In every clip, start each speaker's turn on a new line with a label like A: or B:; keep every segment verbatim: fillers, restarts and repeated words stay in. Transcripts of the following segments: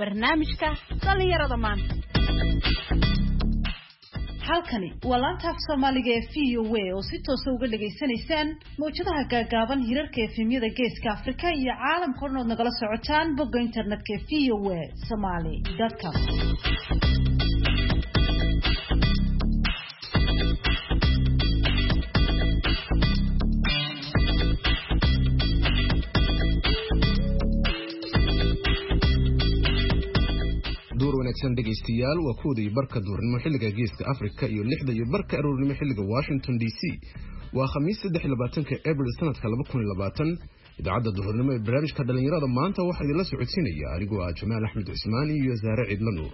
A: barnaamijka dhalinyarada maanta.
B: halkani waa laanta af Soomaaliga ee V O A oo si toos ah uga dhageysanaysaan mowjadaha gaagaaban hirarka efemyada Geeska Afrika iyo caalamka oo nagala socotaan bogga internetka v o a somali dot com.
C: wanaagsan dhageystayaal waa koodii barka duurnimo xilliga Geeska Afrika iyo lixda iyo barka aroornimo xilliga Washington D C waa khamiis saddex iyo labaatanka April sanadka laba kun iyo labaatan idaacadda duurnimo ee barnaamijka dhalinyarada maanta waxaa idin la socodsiinaya anigoo ah Jamaal Axmed Cismaan iyo Zaare Cidla Nuur.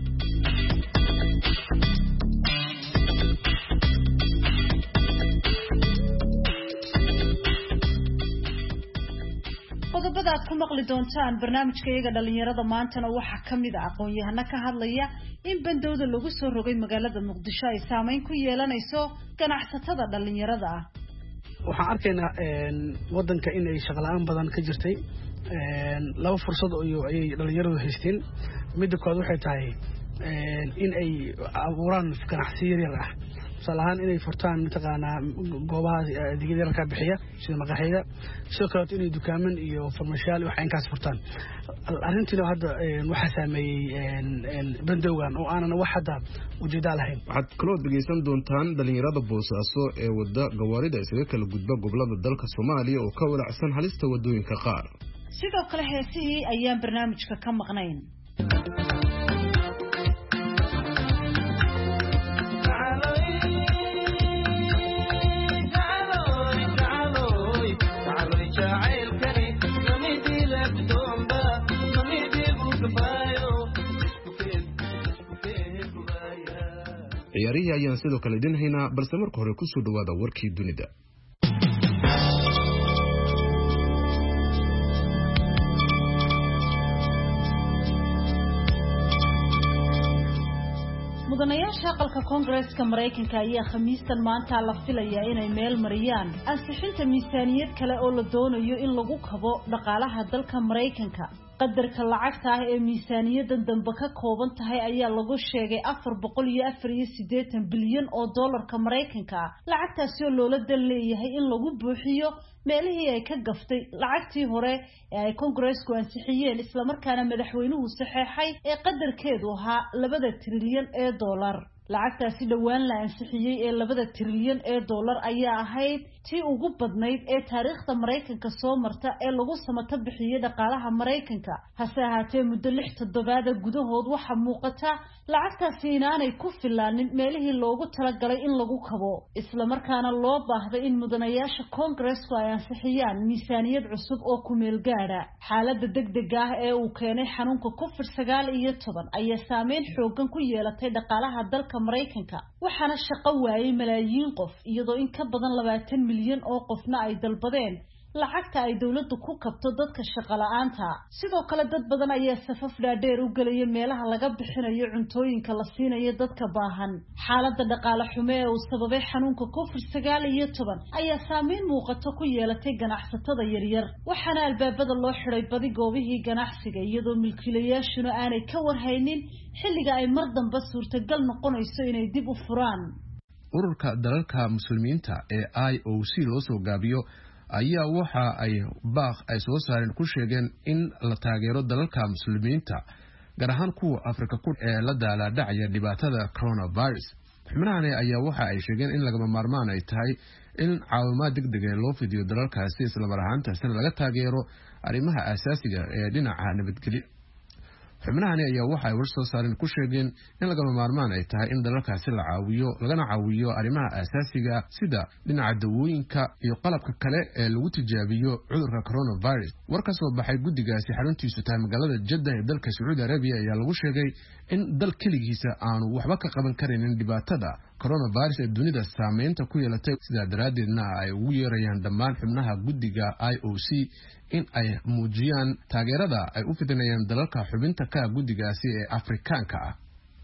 B: qodobada aad ku maqli doontaan barnaamijka iyaga dhalinyarada maantana waxaa kamid ah aqoon-yahano ka hadlaya in bandowda lagu soo rogay magaalada Muqdisho ay saameyn ku yeelanayso ganacsatada dhalinyarada ah.
D: waxaan arkaynaa wadanka in ay shaqo la'aan badan ka jirtay laba fursad oo ay dhalinyaradu haysteen midda koowaad waxay tahay in ay abuuraan ganacsi yar ah salahan inay furtaan mataqaanaa goobaha adeegyada yarka bixiya sida maqaaxida sidoo kale inay dukaaman iyo farmashiyaal wax inkaas furtaan arrintiina hadda waxa saameeyay bandowgan oo aanan wax hadda ujeeda lahayn.
C: waxaad kaloo dhageysan doontaan dhalinyarada Boosaaso ee wada gawaarida isaga kala gudba gobolada dalka Soomaaliya oo ka walacsan halista wadooyinka qaar.
B: sidoo kale heesihii ayaan barnaamijka ka maqnayn.
C: ciyaarihi ayaan sidoo kale idin haynaa balse marka hore ku soo dhawaada warkii dunida.
B: mudanayaasha aqalka Koongareeska Mareykanka ayaa khamiistan maanta la filayaa inay meel mariyaan ansixinta miisaaniyad kale oo la doonayo in lagu kabo dhaqaalaha dalka Mareykanka. qadarka lacagta ah ee miisaaniyadan dambe ka kooban tahay ayaa lagu sheegay afar boqol iyo afar iyo siddeetan bilyan oo dollarka Mareykanka ah. lacagtaasi oo loola dan leeyahay in lagu buuxiyo meelihii ay ka gaftay lacagtii hore ee ay Koongareesku ansixiyeen isla markaana madaxweynuhu saxeexay ee qadarkeedu ahaa labada trilyan ee dollar. lacagtaasi dhawaan la ansixiyay ee labada trilyan ee dollar ayaa ahayd tii ugu badnayd ee taariikhda Mareykanka soo marta ee lagu samato bixiyay dhaqaalaha Mareykanka. hase ahaatee muddo lix toddobaad gudahood waxa muuqata lacagtaasi inaanay ku filaanin meelihii loogu talagalay in lagu kabo isla markaana loo baahday in mudanayaasha Koongareesku ay ansixiyaan miisaaniyad cusub oo ku meel gaara. xaaladda degdega ah ee uu keenay xanuunka covid sagaal iyo toban ayaa saameyn xooggan ku yeelatay dhaqaalaha dalka Mareykanka waxaana shaqo waayay malaayiin qof iyadoo in ka badan labaatan milyan oo qofna ay dalbadeen lacagta ay dawladdu ku kabto dadka shaqo la'aanta. sidoo kale dad badan ayaa safaf dhaadheer u galaya meelaha laga bixinayo cuntooyinka la siinayo dadka baahan. xaaladda dhaqaale xumo ee uu sababay xanuunka covid sagaal iyo toban ayaa saameyn muuqato ku yeelatay ganacsatada yaryar waxaana albaabada loo xiray badi goobihii ganacsiga iyadoo milkiilayaashuna aanay ka warhaynin xilliga ay mar dambe suurtagal noqonayso inay dib u furaan.
C: ururka dalalka muslimiinta ee I O C loo soo gaabiyo ayaa waxa ay baaq ay soo saareen ku sheegeen in la taageero dalalka muslimiinta gaar ahaan kuwa Afrika ku ee la daalaa-dhacaya dhibaatada coronavirus. xubnahan ayaa waxa ay sheegeen in lagama maarmaan ay tahay in caawimaad degdeg ah loo fidiyo dalalkaasi isla mar ahaantaasina laga taageero arrimaha aasaasiga ee dhinaca nabadgelyo. xubnahan ayaa waxa ay war soo saareen ku sheegeen in lagama maarmaan ay tahay in dalalkaasi la caawiyo lagana caawiyo arrimaha aasaasiga sida dhinaca dawooyinka iyo qalabka kale ee lagu tijaabiyo cudurka coronavirus. war ka soo baxay guddigaasi xaruntiisu tahay magaalada Jeddah ee dalka Sacuudi Arabia ayaa lagu sheegay in dal kaligiisa aanu waxba ka qaban karin dhibaatada coronavirus ee dunida saameynta ku yeelatay sidaa daraadeedna ay ugu yeerayaan dhammaan xubnaha guddiga I O C in ay muujiyaan taageerada ay u fidinayaan dalalka xubinta ka guddigaasi ee Afrikaanka ah.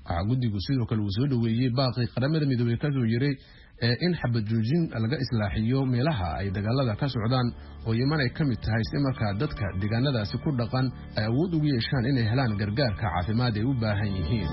C: waxaa guddigu sidoo kale uu soo dhoweeyey baaqii qaramada midoobey kasoo yiray in xabad joojin laga islaaxiyo meelaha ay dagaalada ka socdaan oo yeman ay ka mid tahay si markaa dadka deegaanadaasi ku dhaqan ay awood ugu yeeshaan inay helaan gargaarka caafimaad ay u baahan yihiin.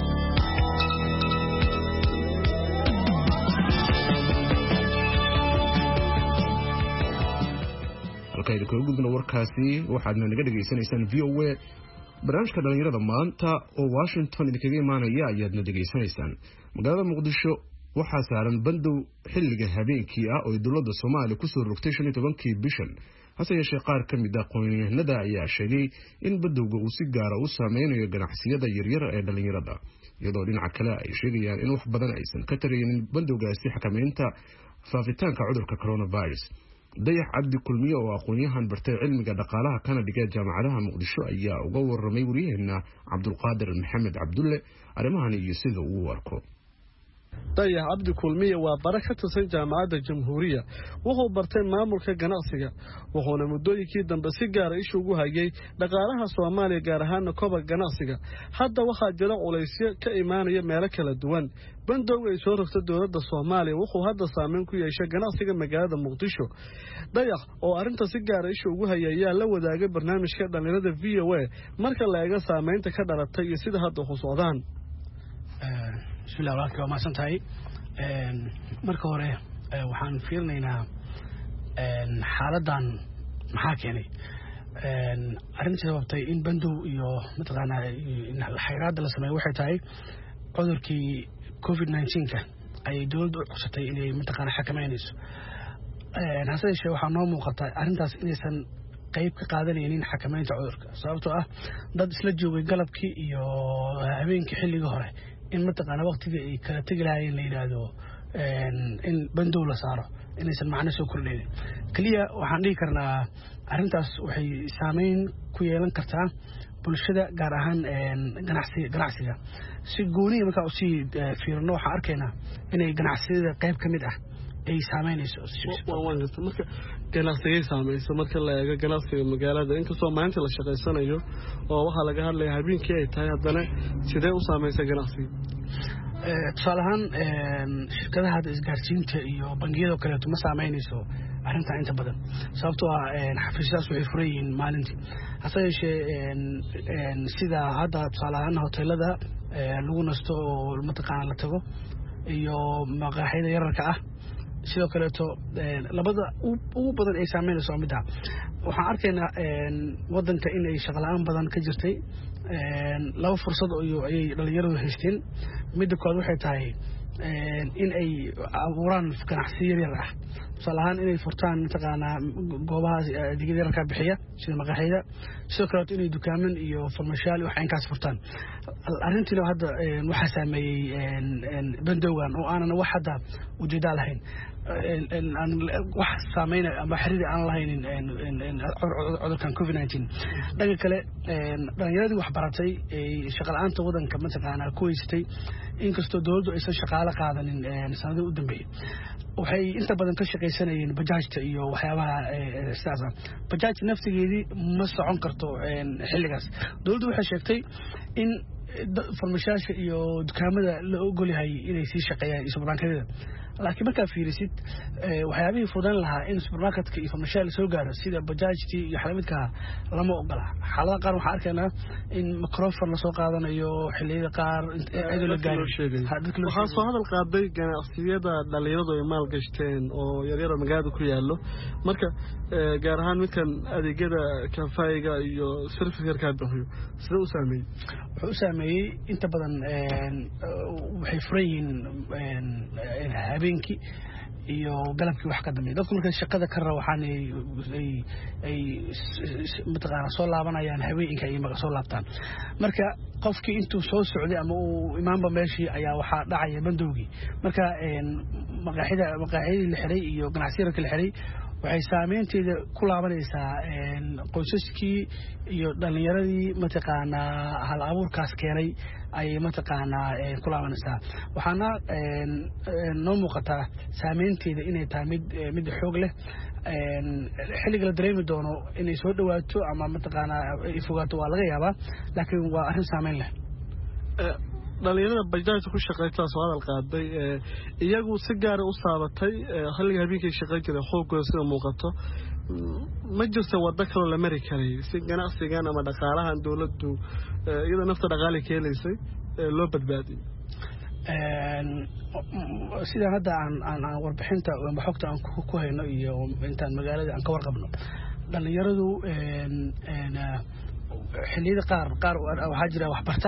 C: halkaynu kaga gudbino warkaasi waxaadna naga dhegaysanaysaan v o a barnaamijka dhalinyarada maanta oo Washington idinkaga imaanaya ayaadna dhegaysanaysaan. magaalada muqdisho waxaa saaran bandow xilliga habeenkii ah oo dowladda Soomaaliya ku soo rogtay shan iyo tobankii bishan hase yeeshee qaar ka mid ah aqoonyahanada ayaa sheegay in bandowga uu si gaar ah u saameynayo ganacsiyada yaryar ee dhalinyarada iyadoo dhinaca kale ay sheegayaan in wax badan aysan ka taraynin bandowgaasi xakameynta faafitaanka cudurka coronavirus. dayax cabdi kulmiye oo aqoonyahan bartay cilmiga dhaqaalaha kana dhigay jaamacadaha muqdisho ayaa uga warramay wariyaheena Cabdulqaadir Maxamed Cabdulle arrimahan iyo sida uu warko.
E: dayax cabdi kulmiye waa bara ka tirsan jaamacadda jamhuuriya wuxuu bartay maamulka ganacsiga wuxuuna muddooyinkii dambe si gaar ah isha ugu hayay dhaqaalaha Soomaaliya gaar ahaan kobaca ganacsiga. hadda waxaa jira culaysyo ka imaanaya meelo kala duwan. bandowga ay soo rogtay dowladda Soomaaliya wuxuu hadda saameyn ku yeeshay ganacsiga magaalada Muqdisho. dayax oo arrinta si gaar ah isha ugu hayay ayaa la wadaagay barnaamijka dhalinyarada V O A marka la eego saameynta ka dhalatay iyo sida hadda u socdaan.
D: bismillaah waa maasan tahay marka hore waxaan fiirinaynaa xaaladan maxaa keenay arrintii sababtay in bandow iyo mataqaanaa xayiraadda la sameeyo waxay tahay cudurkii covid nineteen-ka ayay dowladdu u codsatay inay mataqaanaa xakameynayso. hase yeeshee waxaa noo muuqata arrintaas inaysan qayb ka qaadanaynin xakameynta cudurka sababtoo ah dad isla joogay galabkii iyo habeenkii xilliga hore in mataqaana waqtiga ay kala tegi lahaayeen la yiraahdo in bandow la saaro inaysan macno soo kordhaynin kaliya waxaan dhihi karnaa arrintaas waxay saameyn ku yeelan kartaa bulshada gaar ahaan ganacsiga ganacsiga si gooniya markaa usii fiirino waxaan arkaynaa inay ganacsiyada qayb ka mid ah ay saameynayso
E: marka ganacsigay saamayso marka la eego ganacsiga magaalada inkastoo maanta la shaqaysanayo oo waxaa laga hadlayaa habeenkii ay tahay haddana sidee u saamaysa ganacsiga.
D: tusaale ahaan shirkadaha isgaarsiinta iyo bangiyada kaleeto ma saameynayso arrintan inta badan sababtoo ah xafiisyadaas waxay furan yihiin maalintii. hase yeeshee sida hadda tusaale ahaan hoteelada lagu nasto oo mataqaana la tago iyo maqaaxyada yararka ah sidoo kaleeto labada ugu badan ay saameynayso mid ah waxaan arkaynaa wadanka in ay shaqo la'aan badan ka jirtay laba fursad oo ay dhalinyaradu haysteen. midda koowaad waxay tahay in ay abuuraan ganacsi yaryar ah tusaale ahaan inay furtaan mataqaanaa goobahaas adeegyada yararka bixiya sida maqaaxyada sidoo kaleeto inay dukaaman iyo farmashaal wax inkaas furtaan. arrintiina hadda waxaa saameeyey bandowgan oo aanan wax hadda ujeedaa lahayn wax saameynaya ama xiriir aan lahayn cudurkan covid nineteen. dhanka kale dhalinyaradii wax baratay shaqo la'aanta wadanka mataqaanaa ku haysatay inkastoo dowladdu aysan shaqaale qaadanin sanadihii u dambeeyey waxay inta badan ka shaqaysanayeen bajaajta iyo waxyaabaha sidaas ah. bajaaj naftigeedii ma socon karto xilligaas. dowladdu waxay sheegtay in farmashaasha iyo dukaamada la ogol yahay inay sii shaqeeyaan iyo supermarketyada laakiin markaa fiirisid waxyaabihii fudan lahaa in supermarketka iyo farmashaal soo gaaro sida bajaajtii iyo xalamidka lama ogola. xaaladaha qaar waxaan arkaynaa in microphone lasoo qaadanayo xilliyada qaar cidoo la gaarin.
E: waxaa soo hadal qaaday ganacsiyada dhalinyaradu ay maal gashteen oo yaryaro magaalada ku yaallo marka gaar ahaan midkan adeegyada kafayga iyo service yarkaa bixiyo sida u saameeyey.
D: wuxuu u saameeyey inta badan waxay furan yihiin habeenkii iyo galabkii wax ka dambeeya dadku markay shaqada ka rawaxaan ay ay mataqaana soo laabanayaan habeenka ay maga soo laabtaan marka qofkii intuu soo socday ama uu imaanba meeshii ayaa waxaa dhacaya bandowgii marka maqaaxida maqaaxidii la xiray iyo ganacsiyada kala xiray waxay saameynteeda ku laabanaysaa qoysaskii iyo dhalinyaradii mataqaanaa hal abuurkaas keenay ayay mataqaanaa ku laabanaysaa. waxaana noo muuqataa saameynteeda inay tahay mid mid xoog leh xilliga la dareemi doono inay soo dhawaato ama mataqaanaa ay fogaato waa laga yaabaa laakiin waa arrin saameyn leh.
E: dhalinyarada bajaajka ku shaqeeyta soo hadal qaaday iyagu si gaar ah u saabatay xilliga habeenkii shaqeyn jiray xoogooda sida muuqato ma jirto wada kale la mari karay si ganacsigan ama dhaqaalahan dawladdu iyada nafta dhaqaale ka helaysay loo badbaadiyo
D: een sida hadda aan aan warbixinta ama xogta aan ku hayno iyo intaan magaalada aan ka warqabno dhalinyaradu een een xilliyada qaar qaar waxa jira wax barta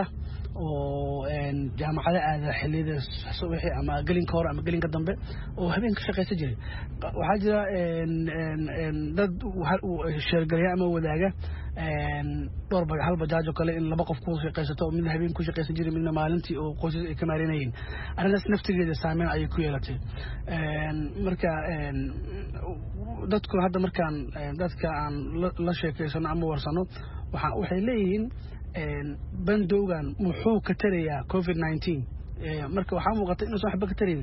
D: oo een jaamacada aada xilliyada subaxi ama gelin ka hor ama gelin ka dambe oo habeen ka shaqeysan jiray waxa jira een een dad sheergalaya ama wadaaga een door bag hal bajaaj oo kale in laba qof ku shaqeysato mid habeen ku shaqeysan jiray midna maalintii oo qoysas ay ka maareynayeen arrintaas naftigeeda saameyn ay ku yeelatay een marka een dadku hadda markaan dadka aan la sheekeysano ama warsano waxa waxay leeyihiin een bandowgan muxuu ka tarayaa covid nineteen marka waxa muuqata inuu soo xabba ka tarin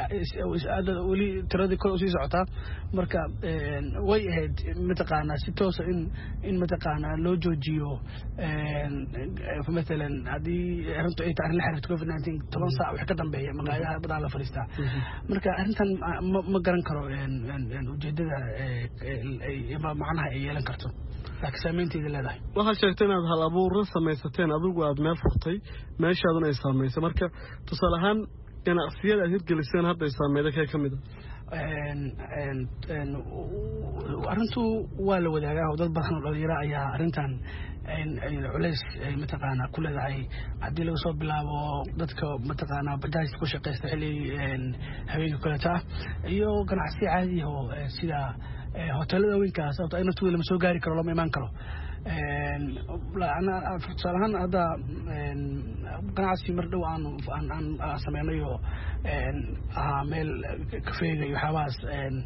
D: aad wali tiradii kor u sii socotaa marka way ahayd mataqaana si toos in in mataqaana loo joojiyo een مثلا hadii arintu ay tahay la xiriirto covid nineteen toban saac wax ka dambeeya magaalada badan la fariista marka arintan ma garan karo een ujeedada ay macnaha ay yeelan karto laakiin saameynteeda leedahay
E: waxa sheegtay inaad hal abuur samaysateen adigu aad meel furtay meeshaaduna ay saameysay marka tusaale ahaan ganacsiyada aad hirgeliseen hadda ay saameeyday kay kamid ah
D: een een arintu waa la wadaagaa oo dad badan oo dhalinyaro ayaa arintan een culays mataqaana ku leedahay hadii laga soo bilaabo dadka mataqaana bajaaj ku shaqeysta xilli een habeenka kale taa iyo ganacsi caadi ah oo sida hoteelada weynkaas oo ayna tuulo ma soo gaari karo lama iman karo een la ana farsalahan hada een ganacsi mar dhow aan aan aan sameeyo een ah meel kafeega iyo xawaas een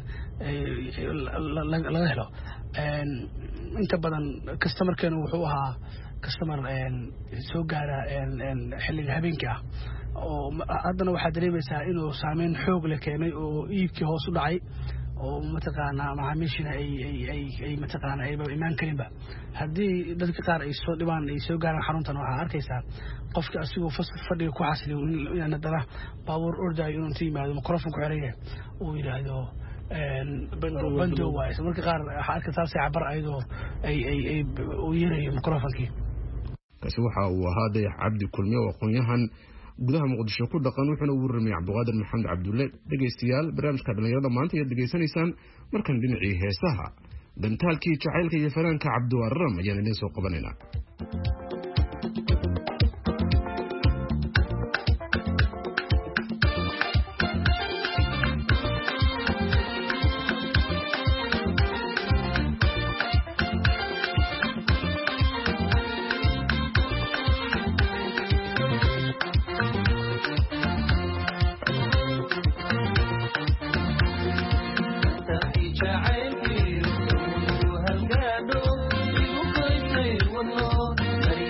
D: laga helo een inta badan customer-keenu wuxuu ahaa customer een soo gaara een xilliga habeenkii ah oo haddana waxaa dareemaysaa inuu saameyn xoog leh keenay oo iibkii hoos u dhacay oo mataqaana macaamiishina ay ay ay ay mataqaana ay imaan karinba haddii dadka qaar ay soo dhibaan ay soo gaaraan xaruntan waxaa arkaysaa qofka asigoo fadhiga ku xasiliyo in dara baabuur ordayo inuu inta yimaado microphone ku xiraya uu yidhaahdo bando waay marka qaar waxaa arkaysaa saacabar ayadoo ay ay ay u yeerayo microphonekii
C: kaasi waxa uu ahaa Dayax Cabdi Kulmiye oo aqoonyahan gudaha Muqdisho ku dhaqan wuxuuna u warramay Cabdiqaadir Maxamed Cabdulle dhageystayaal barnaamijka dhalinyarada maanta iyo dhageysanaysaan markan dhinacii heesaha dantaalkii jacaylka iyo fanaanka Cabdiwaram ayaan idin soo qabanaynaa
F: جعلني هالقادو يبقى يصير والله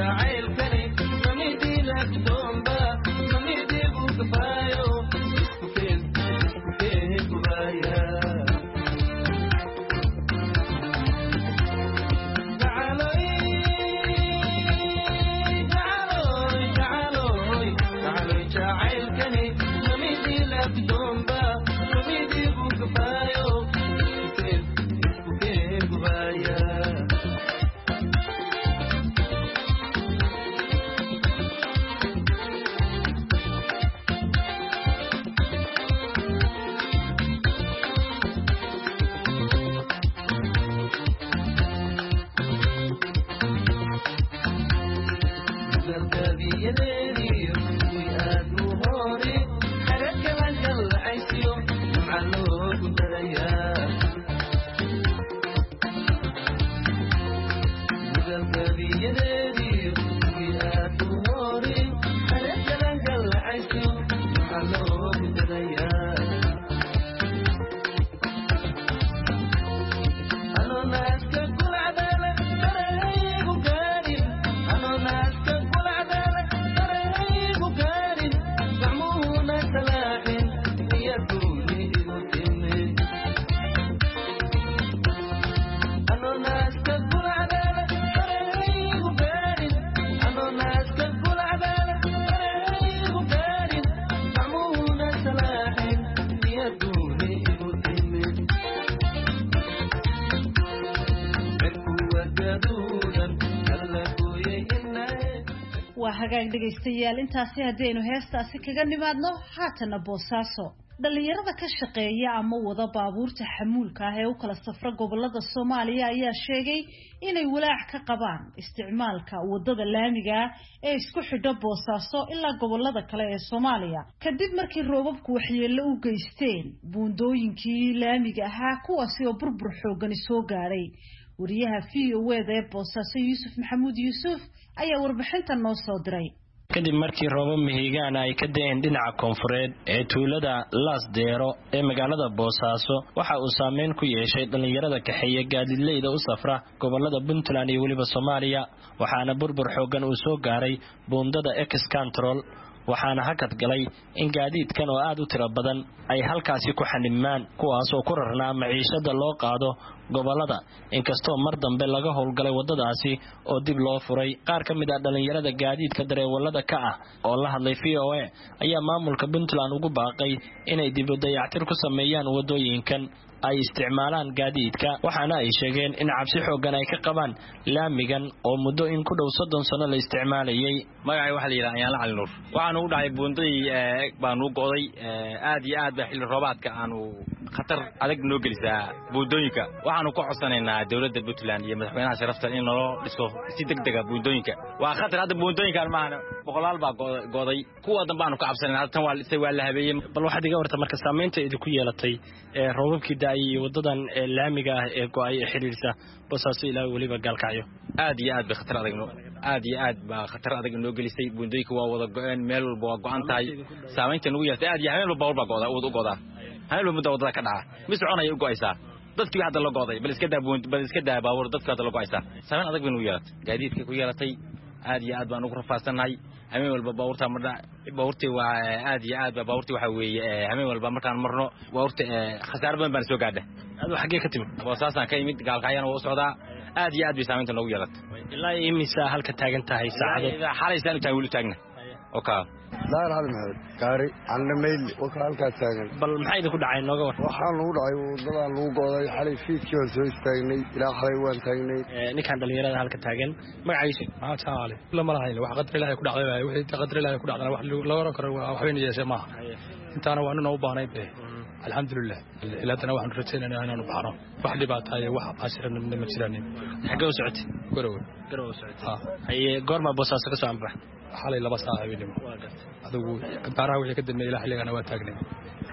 B: hagaag dhageystayaal intaasi hadaynu heestaasi kaga nimaadno haatana Boosaaso dhalinyarada ka shaqeeya ama wada baabuurta xamuulka ah ee u kala safra gobolada Soomaaliya ayaa sheegay inay walaac ka qabaan isticmaalka wadada laamiga ee isku xidha Boosaaso ilaa gobolada kale ee Soomaaliya kadib markii roobabku waxyeello u geysteen buundooyinkii laamiga ahaa kuwaasi oo burbur xoogan soo gaaray wariyaha V O A ee Boosaaso Yuusuf Maxamuud Yuusuf ayaa warbixinta noo soo diray
F: kadib markii roobab mihigaan ay ka da'een dhinaca koonfureed ee tuulada Laasdeero ee magaalada Boosaaso waxa uu saameyn ku yeeshay dhalinyarada kaxeeya gaadiidleyda u safra gobolada Puntland iyo waliba Soomaaliya waxaana burbur xoogan uu soo gaaray buundada Ex-Control waxaana hakad galay in gaadiidkan oo aad u tiro badan ay halkaasi ku xanimaan kuwaas oo ku rarnaa maciishada loo qaado gobolada inkastoo mar dambe laga howlgalay wadadaasi oo dib loo furay qaar ka mid ah dhalinyarada gaadiidka dareewalada ka ah oo la hadlay V O A ayaa maamulka Puntland ugu baaqay inay dib u dayactir ku sameeyaan wadooyinkan ay isticmaalaan gaadiidka waxaana ay sheegeen in cabsi xoogan ay ka qabaan laamigan oo muddo in ku dhow soddon sano la isticmaalayay
G: magacay waxa la yiraahdaa Ayaan Cali Nuur waxaan u dhacay buundadii baan u go'day aad iyo aad baa xilli roobaadka aanu khatar adag noo gelisaa buundooyinka waxaanu ku codsanaynaa dawladda Puntland iyo madaxweynaha sharafta in loo dhiso si degdeg ah buundooyinka waa khatar hadda buundooyinka maana boqolaal baa go'day kuwa dambe aanu ka cabsanaynaa tan waa isay waa la habeeyay
F: bal waxa diga warta marka saameynta idin ku yeelatay ee roobabkii daay wadadan laamiga ah ee go'ay xiriirsa Boosaaso ilaa waliba Gaalkacyo
G: aad iyo aad bay khatar adag noo aad iyo aad baa khatar adag noo gelisay buundooyinka waa wada go'een meel walba waa go'an tahay saameynta nagu yeelatay aad iyo meel walba baa go'da u go'da hal muddo wadada ka dhaca mis coonay u go'aysaa dadkii hadda la go'day bal iska daa bal iska daa baabuur dadka hadda la go'aysaa saameyn adag bay nagu yeelatay gaadiidka ku yeelatay aad iyo aad baan ugu rafaasanahay hameen walba baabuurta marna baabuurtii waa aad iyo aad baabuurtii waxa weeye hameen walba markaan marno baabuurta khasaar badan baan soo gaadhay
F: aad wax xagee ka timid
G: Boosaasan ka yimid Gaalkacyana waa u socdaa aad iyo aad bay saameynta nagu yeelatay
F: ilaa imisa halka taagan tahay saacado
G: xalaysan tahay wili taagna okay
H: daar hal maxay gaari annamayl waxa halka taagan
F: bal maxay idinku dhacay nooga war
H: waxa lagu dhacay wadada lagu gooday xalay fiidkii oo soo istaagnay ilaa xalay waan taagnay
F: ee ninkan dhalinyarada halka taagan magaciisa
I: ma taale lama lahayn wax qadar ilaahay ku dhacday wixii qadar ilaahay ku dhacday wax la waran karo wax weyn yeeshay ma intaana waa inuu u baahnay bee alxamdulillah ilaadana waxaan rajaynaynaa inaan u baxno wax dhibaatay wax cashiran ma jiraan
F: xagee u socotay
I: garow
F: garow socotay ay goorma Boosaaso ka soo ambax
I: xalay laba saac weynimo adigu baaraha wixii ka dambeeyay ilaa xilligan waa taagnay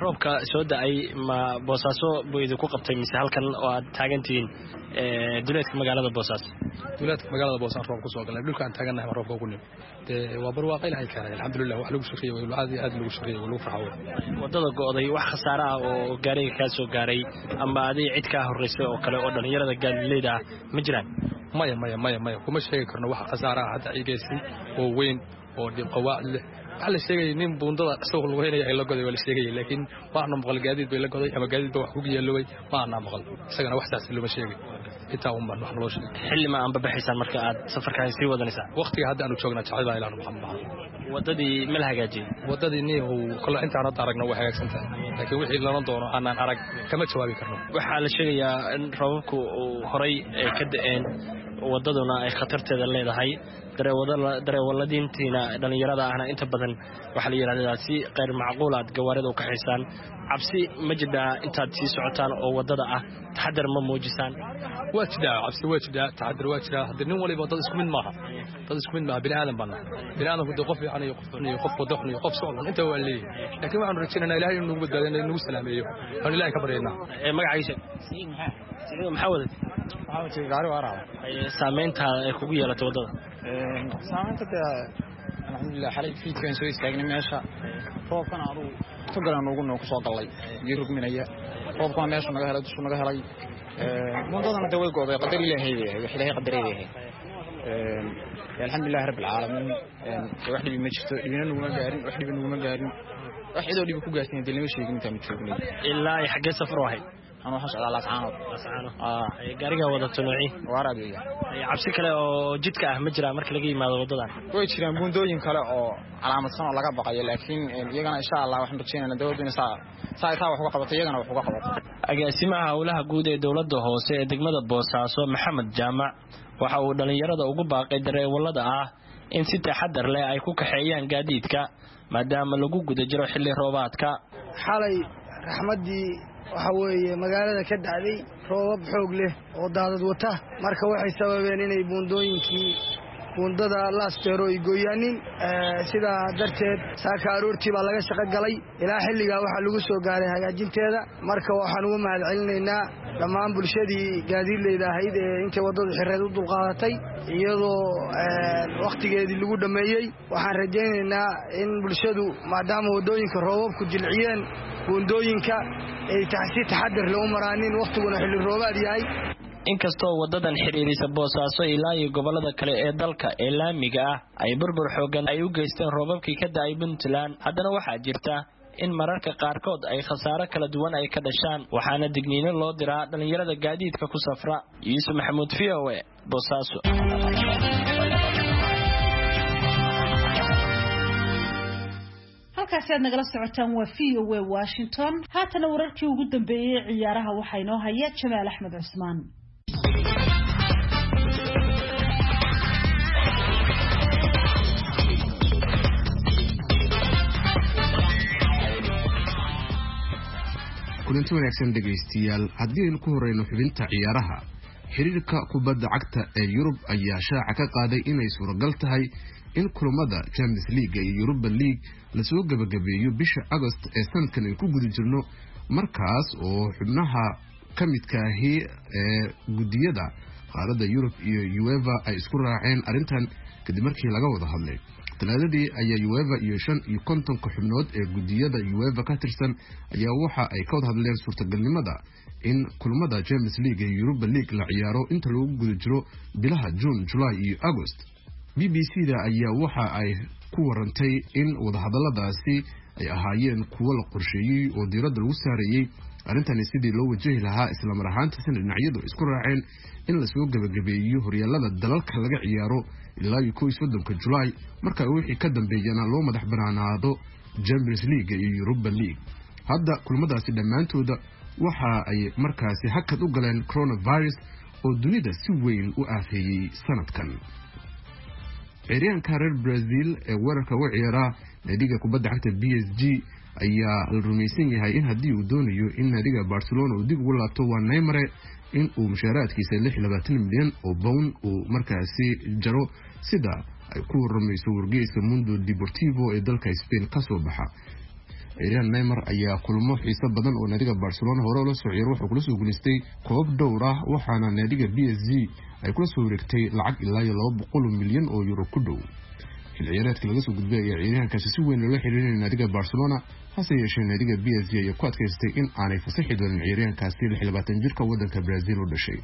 F: roobka soo da'ay ma Boosaaso buu idinku qabtay mise halkan oo aad taagantiin ee duleedka magaalada Boosaaso
I: duleedka magaalada Boosaaso roob ku soo galay dhulka aan taaganahay ma roobka ku nim de waa barwaaqo ilaahay keenay alxamdulillah wax lagu shaqeeyo waa aad aad lagu shaqeeyo lagu farxo
F: wadada go'day wax khasaare ah oo gaariga ka soo gaaray ama adii cid ka horeysay oo kale oo dhalinyarada gaadileeda ma jiraan
I: maya maya maya maya kuma sheegi karno wax khasaare ah hadda igeysay oo weyn oo dib qawaad leh waxa la sheegay nin buundada soo lagu heenay ay la goday wala sheegay laakiin waxna maqal gaadiid bay la goday ama gaadiid wax ku yeelay waana maqal isagana wax taas loo sheegay inta uu mar wax loo sheegay
F: xilli ma aan babaxaysan marka aad safarka sii wadanaysaa
I: waqtiga hadda aanu joogna jacayl ilaahay maxamed
F: wadadii meel hagaajiyay
I: wadadii nii uu kala inta aan aragno wax hagaagsan tahay laakiin wixii lana doono aanan arag kama jawaabi karno
F: waxa la sheegayaa in roobku uu horay ay ka da'een wadaduna ay khatarteeda leedahay dareewaladiintiina dhalinyarada ahna inta badan waxa la yiraahdaa si qeyr macquul ah gawaarida u ka xisaan cabsi ma jira intaad si socotaan oo wadada ah taxadar ma muujisaan
I: waa jira cabsi waa jira taxadar waa jira hadda nin waliba dad isku mid maaha dad isku mid maaha bini'aadan bana bini'aadan ku qof fiican iyo qof xun iyo qof wadax iyo qof socon inta waa leeyahay laakiin waxaan rajaynaynaa ilaahay inuu nagu badbaadiyo inuu nagu salaameeyo aan ilaahay ka baryaynaa
F: ee magaciisa sidii maxamed
J: waxaa wajay gaari waara
F: ay saameynta ay kugu yeelatay wadada
J: ee saameynta alxamdulillah xalay fiidkan soo istaagnay meesha roobkan aadu togalan ugu noo ku soo galay girugminaya roobkan meesha naga helay dusha naga helay ee mudadana daway gooday qadar ilaahay wax ilaahay qadareeyay ee alxamdulillah rabbil alamin wax dhibi ma jirto dhibina nagu ma gaarin wax dhibi nagu ma gaarin wax idoo dhibi ku gaarsiin dilma sheegin inta mid joognay
F: ilaa ay xagee safar wahay
J: أنا وحش على لسعانه
F: لسعانه آه جارجا وضع تنوعي
J: وارجيا
F: عبسي كلا أو جدك مجرى مركل جي ما وضعنا
J: ويشيلون بندوين كلا أو علامة سنة لقى بقى لكن يجينا إن شاء الله وإحنا بتشينا ندور بين ساعة ساعة ساعة وحقق بطي يجينا وحقق بطي
F: أجسمها أولها جودة دولة هوسة دقمة بوساسو محمد جامع وحاول أن يرد أوجب قدر ولد آه إن ست حدر لا يكون كحيان جديد كا ما دام لجوج ده جرح اللي روبات كا
K: حالي رحمدي waxa weeye magaalada ka dhacday roobab xoog leh oo daadad wata marka waxay sababeen inay buundooyinkii buundada laasteero ay gooyaanin sida darteed saaka aroortii baa laga shaqo galay ilaa xilliga waxa lagu soo gaaray hagaajinteeda marka waxaan ugu mahad celinaynaa dhammaan bulshadii gaadiidleyda ahayd ee intay wadada xireed u dulqaadatay iyadoo waqtigeedii lagu dhameeyay waxaan rajaynaynaa in bulshadu maadaama wadooyinka roobabku jilciyeen buundooyinka ay taxsi taxadar loo maraanin waqtiguna xilli roobaad yahay
F: inkastoo wadadan xiriirisa Boosaaso ilaa iyo gobolada kale ee dalka ee laamiga ah ay burbur xoogan ay u geysteen roobabkii ka da'ay Puntland haddana waxaa jirta in mararka qaarkood ay khasaare kala duwan ay ka dhashaan waxaana digniino loo diraa dhalinyarada gaadiidka ku safra Yuusuf Maxamuud V O A Boosaaso
B: halkaas aad nagala socotaan waa V O A Washington haatana wararkii ugu dambeeyay ciyaaraha waxa inoo haya Jamaal Axmed Cusmaan
C: kulanti wanaagsan dhageystayaal haddii aynu ku horeyno xubinta ciyaaraha xiriirka kubadda cagta ee Yurub ayaa shaaca ka qaaday inay suuragal tahay in kulamada Champions League iyo Europa League la soo gabagabeeyo bisha August ee sanadkan ay ku guda jirno markaas oo xubnaha ka midka ah ee gudiyada qaaradda Yurub iyo UEFA ay isku raaceen arintan kadib markii laga wada hadlay talaadadii ayaa UEFA iyo shan iyo konton xubnood ee gudiyada UEFA ka tirsan ayaa waxa ay ka wada hadleen suurtagalnimada in kulamada Champions League iyo Europa League la ciyaaro inta lagu guda jiro bilaha June, July iyo August B B C-da ayaa waxa ay ku warantay in wadahadaladaasi ay ahaayeen kuwo la qorsheeyay oo diiradda lagu saarayay arintani sidii loo wajahi lahaa isla mar ahaantaasina dhinacyadu isku raaceen in la soo gabagabeeyo horyaalada dalalka laga ciyaaro ilaa iyo kow iyo soddonka July marka wixii ka dambeeyana loo madax banaanaado Champions League iyo Europa League hadda kulamadaasi dhammaantooda waxa ay markaasi hakad u galeen coronavirus oo dunida si weyn u aafeeyay sanadkan ciyaaryahanka reer Brazil ee weerarka u ciyaara naadiga kubadda cagta B S G ayaa la rumaysan yahay in haddii uu doonayo in naadiga Barcelona uu dib ugu laabto waa Neymar in uu mushaaraadkiisa lix iyo labaatan milyan oo pound uu markaasi jaro sida ay ku rumayso wargeyska Mundo Deportivo ee dalka Spain ka soo baxa ciyaaryahan Neymar ayaa kulmo xiiso badan oo naadiga Barcelona hore loo soo ciyaaro wuxuu kula soo guuleystay koob dhowr ah waxaana naadiga B S G ay kula soo wareegtay lacag ilaa laba boqol milyan oo euro ku dhow. xilciyaareedkii laga soo gudbay ayaa ciyaaryahankaasi si weyn loola xiriirinayay naadiga Barcelona hase yeeshee naadiga B S G ayaa ku adkaystay in aanay fasaxi doonin ciyaaryahankaasi lix iyo labaatan jirka waddanka Brazil u dhashay.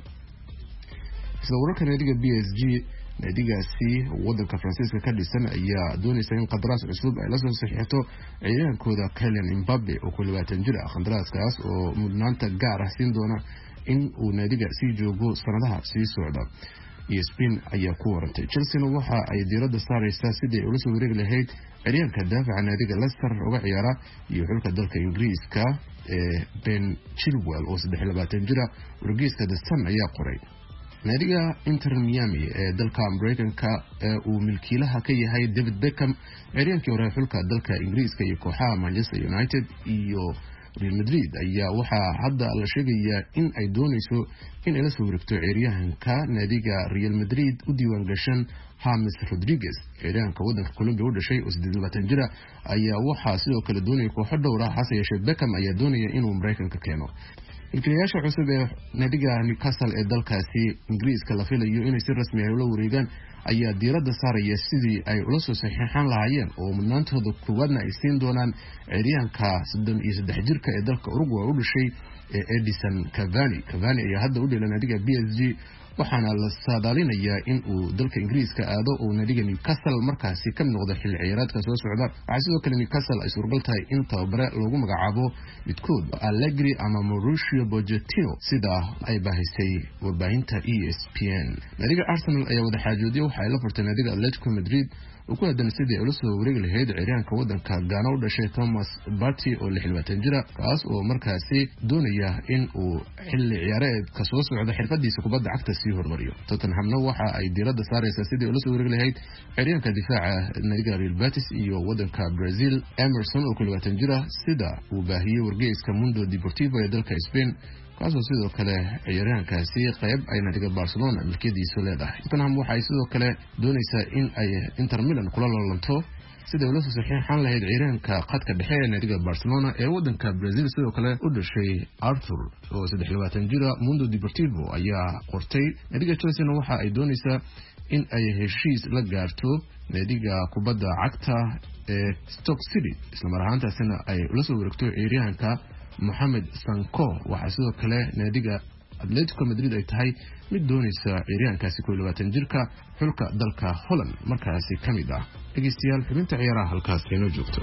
C: isla wararka naadiga B S G naadigaasi waddanka Faransiiska ka dhisan ayaa doonaysa in qandaraas cusub ay la soo saxiixato ciyaaryahankooda Kylian Mbappe oo ku labaatan jir ah. qandaraaskaas oo mudnaanta gaar ah siin doona in uu naadiga sii joogo sanadaha sii socda. E S P N ayaa ku warantay Chelsea waxa ay diiradda saaraysaa sidii ay ula soo wareegi lahayd ciyaaryahanka daafaca naadiga Leicester uga ciyaara iyo xulka dalka Ingiriiska ee Ben Chilwell oo saddex iyo labaatan jir ah. wargeyska The Sun ayaa qoray naadiga Inter Miami ee dalka Mareykanka ee uu milkiilaha ka yahay David Beckham ciyaaryahankii hore xulka dalka Ingiriiska iyo kooxaha Manchester United iyo Real Madrid ayaa waxa hadda la sheegayaa in ay doonayso in ay la soo wareegto ciyaaryahanka naadiga Real Madrid u diiwaan gashan James Rodriguez. ciyaaryahanka waddanka Colombia u dhashay oo siddeed iyo labaatan jir ah ayaa waxa sidoo kale doonaya kooxo dhowr ah hase yeeshee Beckham ayaa doonaya inuu Mareykanka keeno. milkiilayaasha cusub ee naadiga Newcastle ee dalkaasi Ingiriiska la filayo inay si rasmi ah ula wareegaan ayaa diiradda saaraya sidii ay ula soo saxiixan lahaayeen oo mudnaantooda koowaadna ay siin doonaan ciyaaryahanka soddon iyo saddex jirka ee dalka Uruguay u dhashay ee Edinson Cavani. Cavani ayaa hadda u dheelay naadiga B S G waxaana la saadaalinayaa in uu dalka Ingiriiska aado oo naadiga Newcastle markaasi ka noqdo xilli ciyaareedka soo socda. waxaa sidoo kale Newcastle ay suuragal tahay in tababare loogu magacaabo midkood Allegri ama Mauricio Pochettino sida ay baahisay warbaahinta E S P N. naadiga Arsenal ayaa wada xaajoodiyay waxa ay la furtay naadiga Atletico Madrid oo ku aadan sidii ay ula soo wareegi lahayd ciyaaryahanka waddanka Ghana u dhashay Thomas Partey oo lix iyo labaatan jir ah kaas oo markaasi doonaya in uu xilli ciyaareedka soo socda xirfadiisa kubadda cagta sii hormariyo. Tottenhamna waxa ay diiradda saaraysaa sidii ay ula soo wareegi lahayd ciyaaryahanka difaaca naadiga Real Betis iyo waddanka Brazil Emerson oo ku labaatan jir ah sida uu baahiyay wargeyska Mundo Deportivo ee dalka Spain kaasoo sidoo kale ciyaaryahankaasi qayb ay naadiga Barcelona milkiyadiisu leedahay. Tottenham waxay sidoo kale doonaysaa in ay Inter Milan kula loolanto sidii ula soo saxiixan lahayd ciyaaryahanka khadka dhexe ee naadiga Barcelona ee waddanka Brazil sidoo kale u dhashay Arthur oo saddex iyo labaatan jir ah. Mundo Deportivo ayaa qortay naadiga Chelsea waxa ay doonaysaa in ay heshiis la gaarto naadiga kubadda cagta ee Stoke City isla mar ahaantaasina ay ula soo wareegto ciyaaryahanka Mohamed Sanko. waxaa sidoo kale naadiga Atletico Madrid ay tahay mid doonaysa ciyaaryahankaasi ku labaatan jirka xulka dalka Holland markaasi kamid ah. dhageystayaal xubinta ciyaaraha halkaas inoo joogto.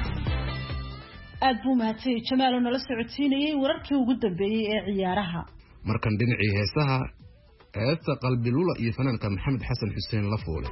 B: aad buu mahadsan Jamaal oo nala socodsiinayay wararkii ugu dambeeyay ee ciyaaraha.
C: markan dhinacii heesaha heesta qalbi lula iyo fanaanka Maxamed Xasan Xuseen Lafoole.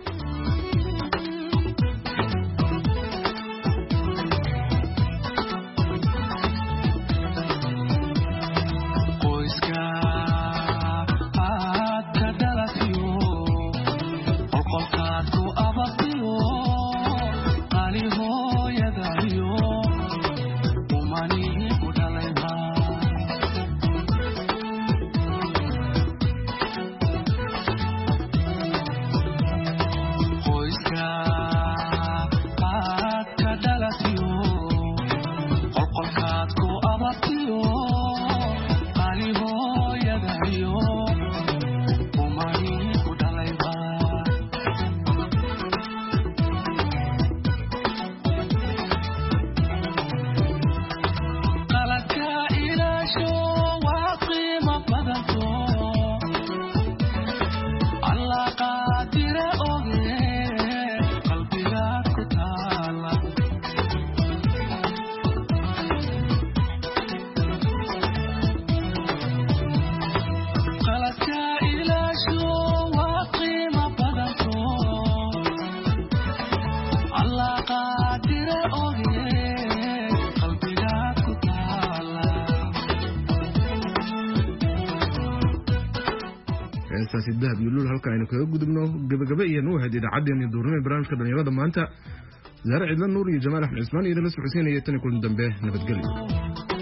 C: dahab iyo lul halka aynu kaga gudubno gabagaba iyo noo hadii idaacaddeena duurnimada barnaamijka dhalinyarada maanta Zahra Cidlan Nuur iyo Jamaal Axmed Ismaan iyo la socodsiinaya tan kulan dambe nabadgelyo.